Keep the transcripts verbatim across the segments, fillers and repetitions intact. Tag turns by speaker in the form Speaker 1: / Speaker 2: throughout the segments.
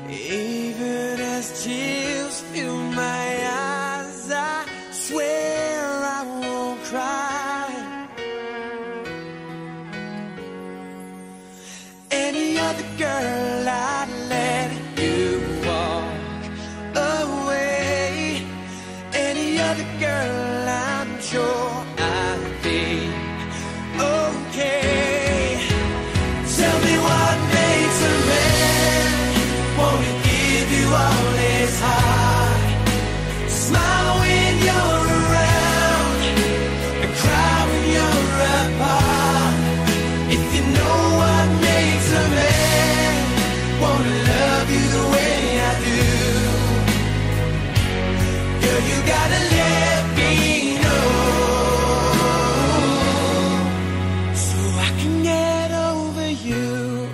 Speaker 1: Even as tears fill my eyes, I swear I won't cry. Any other girl, I'd let you walk away. Any other girl, I'm sure I'd be okay. Tell me what makes a man wanna give you all his heart, smile when you're around and cry when you're apart. If you know what makes a man wanna love you the way I do, girl, you gotta let me know, so I can get over you.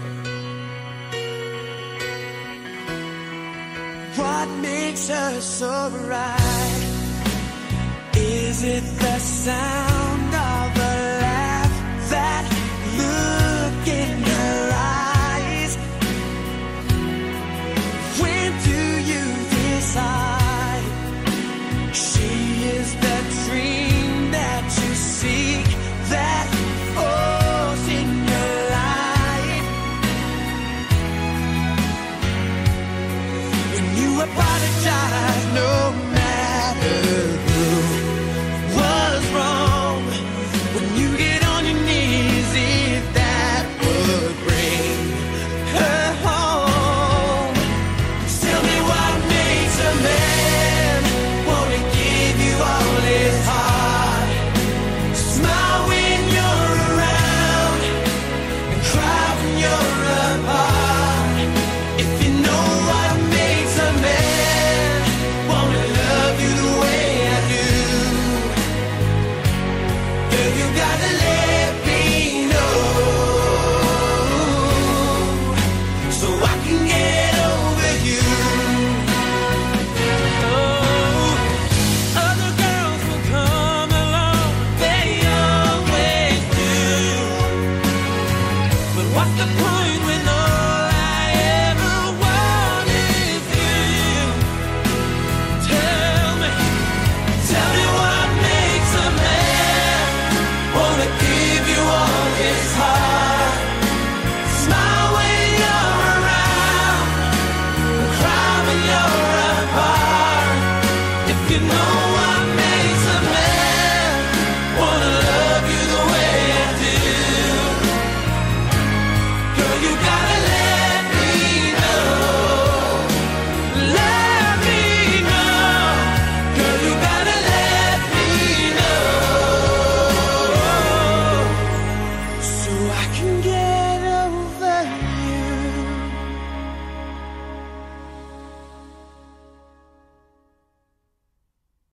Speaker 1: What makes her so right? Is it the sound of a laugh, that look in her eyes? When do you decide she is the dream that you seek, that force in your life? When you apologize, no